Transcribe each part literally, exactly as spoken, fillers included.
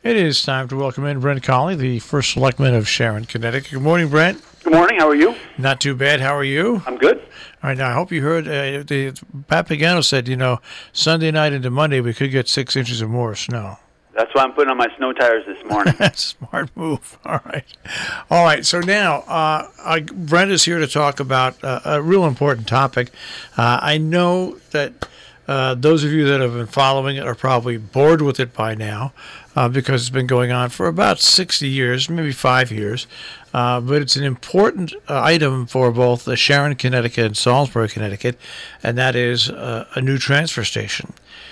It is time to welcome in Brent Colley, the first selectman of Sharon, Connecticut. Good morning, Brent. Good morning. How are you? Not too bad. How are you? I'm good. All right. Now, I hope you heard uh, the Pat Pagano said, you know, Sunday night into Monday, we could get six inches or more of snow. That's why I'm putting on my snow tires this morning. Smart move. All right. All right. So now, uh, I, Brent is here to talk about uh, a real important topic. Uh, I know that uh, those of you that have been following it are probably bored with it by now uh, because it's been going on for about sixty years, maybe five years. Uh, but it's an important uh, item for both uh, Sharon, Connecticut, and Salisbury, Connecticut, and that is uh, a new transfer station.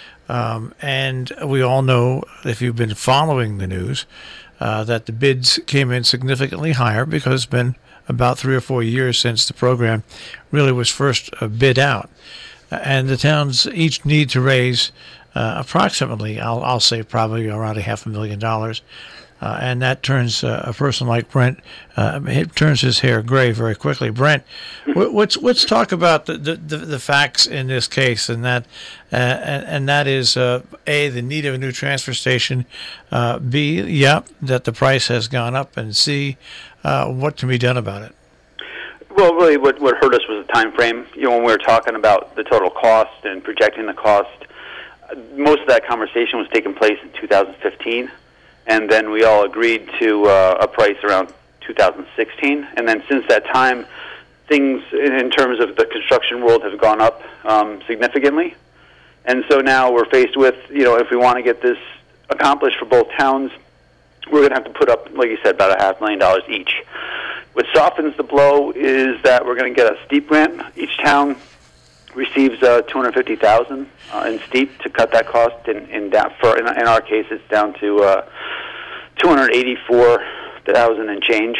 Um, and we all know, if you've been following the news, uh, that the bids came in significantly higher because it's been about three or four years since the program really was first uh, bid out. And the towns each need to raise uh, approximately, I'll, I'll say probably around a half a million dollars. Uh, and that turns uh, a person like Brent, uh, it turns his hair gray very quickly. Brent, let's let's talk about the, the, the facts in this case, and that uh, and, and that is uh, A, the need of a new transfer station, uh, B, yeah, that the price has gone up, and C, uh, what can be done about it. Well, really, what what hurt us was the time frame. You know, when we were talking about the total cost and projecting the cost, most of that conversation was taking place in two thousand fifteen. And then we all agreed to uh, a price around two thousand sixteen. And then since that time, things in terms of the construction world have gone up um, significantly. And so now we're faced with, you know, if we want to get this accomplished for both towns, we're going to have to put up, like you said, about a half million dollars each. What softens the blow is that we're going to get a STEEP grant. Each town receives uh, two hundred fifty thousand dollars uh, in STEEP to cut that cost. In in, down, for, in, in our case, it's down to uh, two hundred eighty-four thousand dollars and change.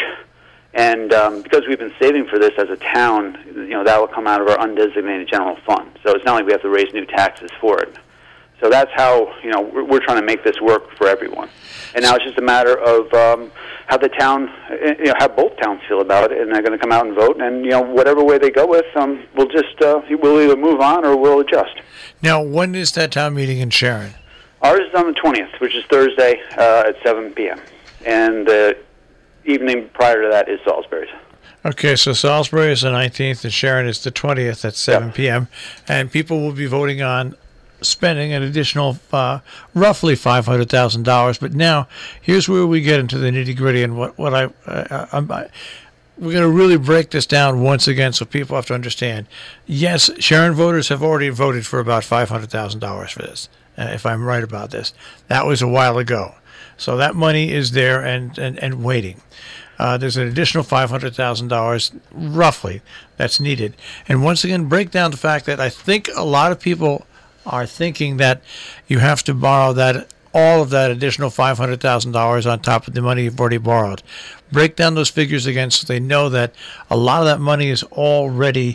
And um, because we've been saving for this as a town, you know, that will come out of our undesignated general fund. So it's not like we have to raise new taxes for it. So that's how, you know, we're, we're trying to make this work for everyone. And now it's just a matter of um, how the town, you know, how both towns feel about it, and they're going to come out and vote. And, you know, whatever way they go with, um, we'll just, uh, we'll either move on or we'll adjust. Now, when is that town meeting in Sharon? Ours is on the twentieth, which is Thursday uh, at seven p.m. And the evening prior to that is Salisbury's. Okay, so Salisbury is the nineteenth and Sharon is the twentieth at seven p.m. And people will be voting on spending an additional uh, roughly five hundred thousand dollars. But now, here's where we get into the nitty-gritty and what, what I, uh, I'm, I, we're going to really break this down once again so people have to understand. Yes, Sharon voters have already voted for about five hundred thousand dollars for this, uh, if I'm right about this. That was a while ago. So that money is there and, and, and waiting. Uh, there's an additional five hundred thousand dollars, roughly, that's needed. And once again, break down the fact that I think a lot of people are thinking that you have to borrow that all of that additional five hundred thousand dollars on top of the money you've already borrowed. Break down those figures again so they know that a lot of that money is all ready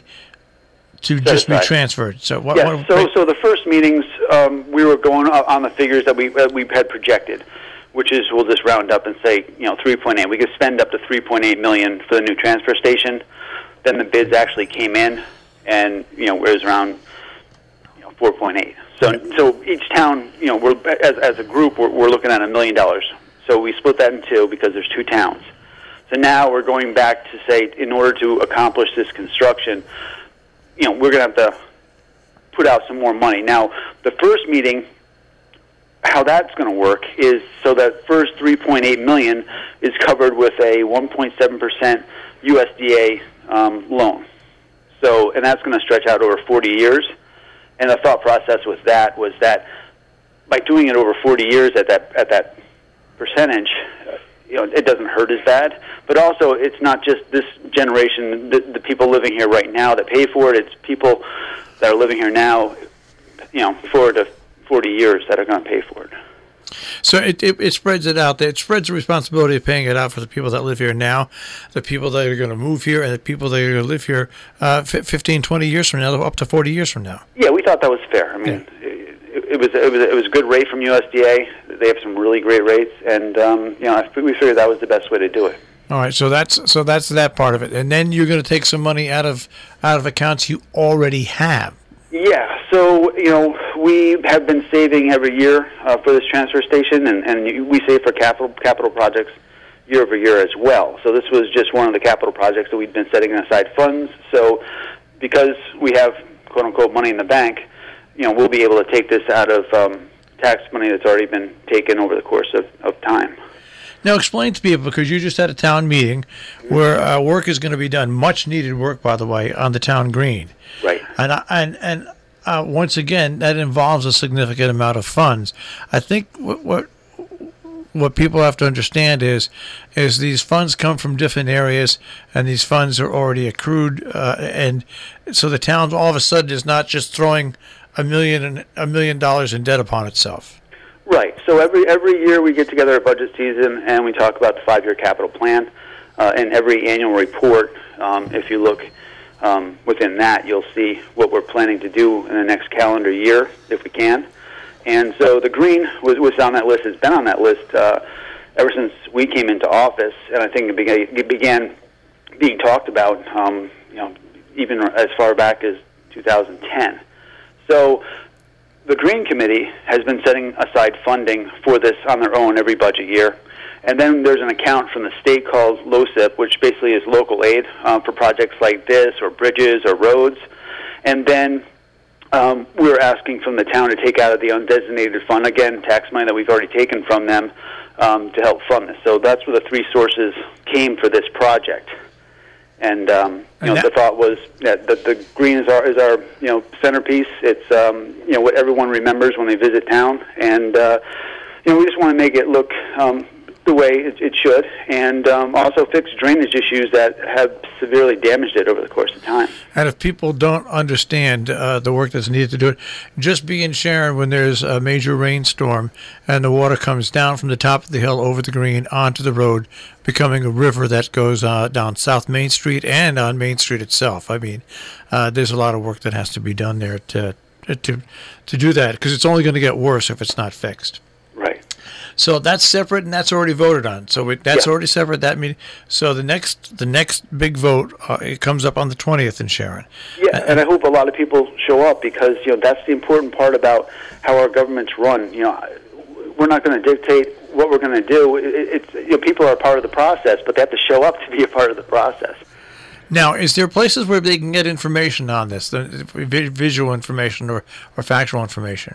to just be transferred. So what? Yeah, what, so break- so the first meetings um, we were going on the figures that we uh, we had projected, which is we'll just round up and say you know three point eight. We could spend up to three point eight million for the new transfer station. Then the bids actually came in, and you know it was around four point eight. So, so each town, you know, we're as as a group, we're, we're looking at a million dollars. So we split that in two because there's two towns. So now we're going back to say, in order to accomplish this construction, you know, we're going to have to put out some more money. Now, the first meeting, how that's going to work is so that first three point eight million is covered with a one point seven percent U S D A um, loan. So, and that's going to stretch out over forty years. And the thought process with that was that by doing it over forty years at that at that percentage, uh, you know, it doesn't hurt as bad. But also, it's not just this generation, the, the people living here right now that pay for it. It's people that are living here now, you know, forward to forty years that are going to pay for it. So it, it it spreads it out. It spreads the responsibility of paying it out for the people that live here now, the people that are going to move here, and the people that are going to live here uh, fifteen, twenty years from now, up to forty years from now. Yeah, we thought that was fair. I mean, yeah. it, it was it was it was a good rate from U S D A. They have some really great rates, and um, you know, we figured that was the best way to do it. All right, so that's so that's that part of it, and then you're going to take some money out of out of accounts you already have. Yeah. so, you know, we have been saving every year uh, for this transfer station, and, and we save for capital capital projects year over year as well. So this was just one of the capital projects that we've been setting aside funds. So because we have, quote-unquote, money in the bank, you know, we'll be able to take this out of um, tax money that's already been taken over the course of, of time. Now explain to people, because you just had a town meeting where uh, work is going to be done, much needed work, by the way, on the town green. Right. And I- and and uh, once again, that involves a significant amount of funds. I think what what, what people have to understand is is these funds come from different areas, and these funds are already accrued, uh, and so the town all of a sudden is not just throwing a million and a million dollars in debt upon itself. Right. So every every year we get together at budget season and we talk about the five-year capital plan. Uh, in every annual report, um, if you look um, within that, you'll see what we're planning to do in the next calendar year, if we can. And so the green was, was on that list, has been on that list uh, ever since we came into office, and I think it began, it began being talked about, um, you know, even as far back as two thousand ten. So the Green Committee has been setting aside funding for this on their own every budget year. And then there's an account from the state called LoCIP, which basically is local aid um, for projects like this or bridges or roads. And then um, we're asking from the town to take out of the undesignated fund, again, tax money that we've already taken from them um, to help fund this. So that's where the three sources came for this project. And um, you know, the thought was that the, the green is our is our you know centerpiece. It's um, you know what everyone remembers when they visit town, and uh, you know we just want to make it look um, the way it, it should, and um, also fix drainage issues that have severely damaged it over the course of time. And if people don't understand uh, the work that's needed to do it, just be in Sharon when there's a major rainstorm and the water comes down from the top of the hill over the green onto the road, becoming a river that goes uh, down South Main Street and on Main Street itself. I mean, uh, there's a lot of work that has to be done there to to to do that, because it's only going to get worse if it's not fixed. Right. So that's separate, and that's already voted on. So it, that's Yeah. already separate. That meeting. So the next the next big vote uh, it comes up on the twentieth in Sharon. Yeah, and I hope a lot of people show up, because you know that's the important part about how our government's run. You know, we're not going to dictate what we're going to do. It, it's you know, people are a part of the process, but they have to show up to be a part of the process. Now, is there places where they can get information on this, the vi- visual information or, or factual information?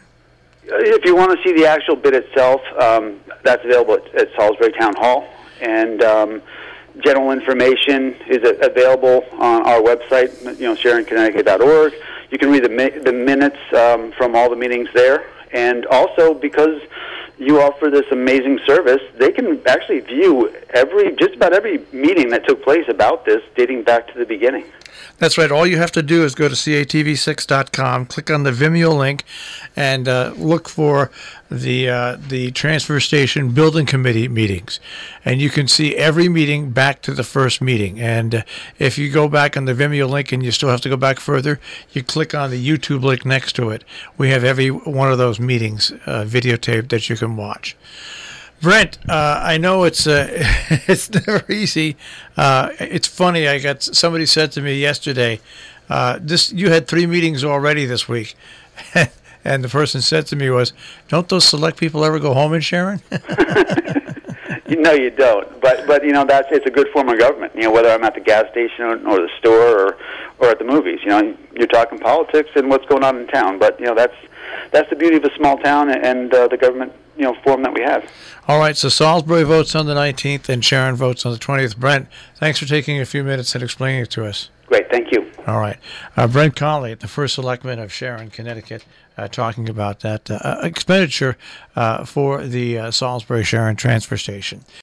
If you want to see the actual bid itself, um, that's available at, at Salisbury Town Hall, and um, general information is a- available on our website, you know, sharon connecticut dot org. You can read the mi- the minutes um, from all the meetings there, and also because you offer this amazing service, they can actually view every just about every meeting that took place about this, dating back to the beginning. That's right. All you have to do is go to C A T V six dot com, click on the Vimeo link, and uh, look for the uh, the transfer station building committee meetings, and you can see every meeting back to the first meeting. And uh, if you go back on the Vimeo link and you still have to go back further, you click on the YouTube link next to it. We have every one of those meetings uh, videotaped that you can watch. Brent, uh, I know it's uh, it's never easy. Uh, it's funny. I got somebody said to me yesterday, uh, "This you had three meetings already this week," and the person said to me was, "Don't those select people ever go home in Sharon?" No, you don't. But but you know that's it's a good form of government. You know, whether I'm at the gas station or, or the store or or at the movies. You know, you're talking politics and what's going on in town. But you know that's that's the beauty of a small town and uh, the government you know form that we have. All right, so Salisbury votes on the nineteenth and Sharon votes on the twentieth. Brent, thanks for taking a few minutes and explaining it to us. Great, thank you. All right. Uh, Brent Conley, the first selectman of Sharon, Connecticut, uh, talking about that uh, expenditure uh, for the uh, Salisbury Sharon transfer station.